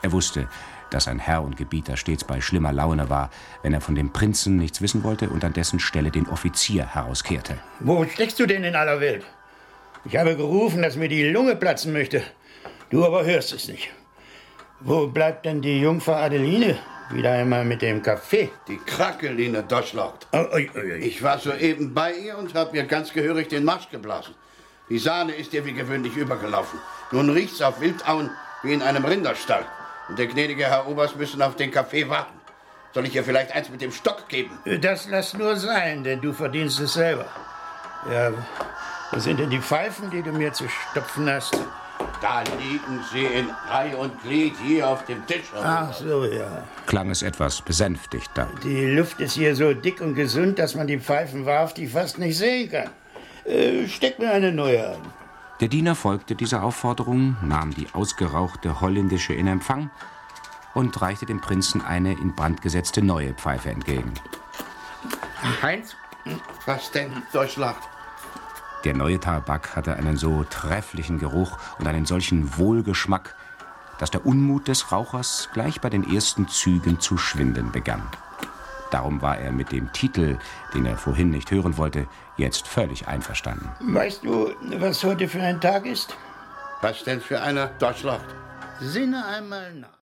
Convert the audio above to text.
Er wusste, dass sein Herr und Gebieter stets bei schlimmer Laune war, wenn er von dem Prinzen nichts wissen wollte und an dessen Stelle den Offizier herauskehrte. Wo steckst du denn in aller Welt? Ich habe gerufen, dass mir die Lunge platzen möchte. Du aber hörst es nicht. Wo bleibt denn die Jungfer Adeline? Wieder einmal mit dem Kaffee. Die Krackeline durchlaucht. Oh. Ich war soeben bei ihr und habe ihr ganz gehörig den Marsch geblasen. Die Sahne ist ihr wie gewöhnlich übergelaufen. Nun riecht's auf Wildauen wie in einem Rinderstall. Und der gnädige Herr Oberst müssen auf den Kaffee warten. Soll ich ihr vielleicht eins mit dem Stock geben? Das lass nur sein, denn du verdienst es selber. Ja, wo sind denn die Pfeifen, die du mir zu stopfen hast? Da liegen sie in Reih und Glied hier auf dem Tisch. Ach so, ja. Klang es etwas besänftigter. Die Luft ist hier so dick und gesund, dass man die Pfeifen wahrhaftig fast nicht sehen kann. Steck mir eine neue an. Der Diener folgte dieser Aufforderung, nahm die ausgerauchte holländische in Empfang und reichte dem Prinzen eine in Brand gesetzte neue Pfeife entgegen. Heinz? Was denn, Durchlaucht? Der neue Tabak hatte einen so trefflichen Geruch und einen solchen Wohlgeschmack, dass der Unmut des Rauchers gleich bei den ersten Zügen zu schwinden begann. Darum war er mit dem Titel, den er vorhin nicht hören wollte, jetzt völlig einverstanden. Weißt du, was heute für ein Tag ist? Was denn für einer, Durchlaucht? Sinne einmal nach.